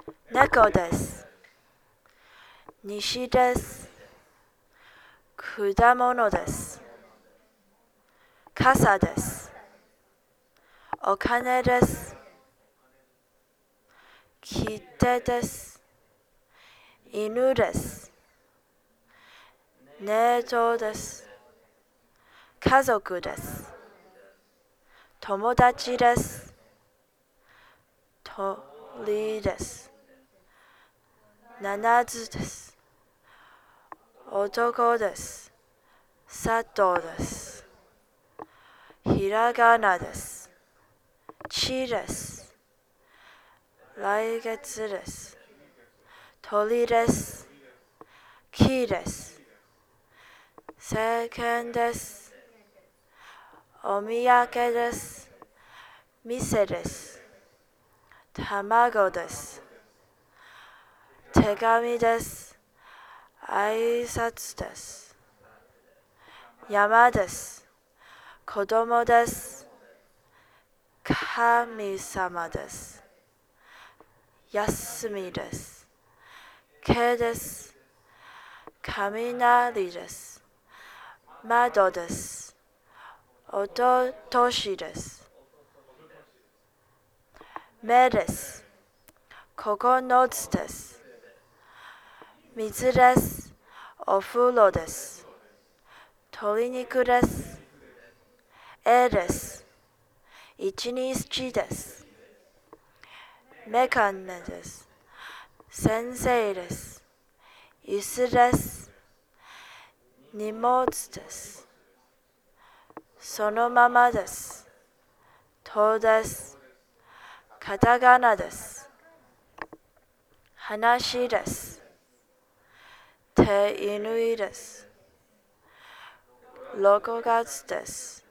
猫です。西です。果物です。傘です。お金です。切手です。犬です。ネットです。家族です。友達です。鳥です。七つです。男です。佐藤です。ひらがなです。ちです。来月です。鳥です。木です。石鹸です。お土産です。店です。卵です。手紙です。挨拶です。山です。子供です。神様です。休みです。毛です。雷です。窓です。おととしです。目です。9つです。水です。お風呂です。鶏肉です。絵です。一日です。メガネです。先生です。椅子です。荷物です。そのままです。とです。カタカナです。話です。手犬です。6月です。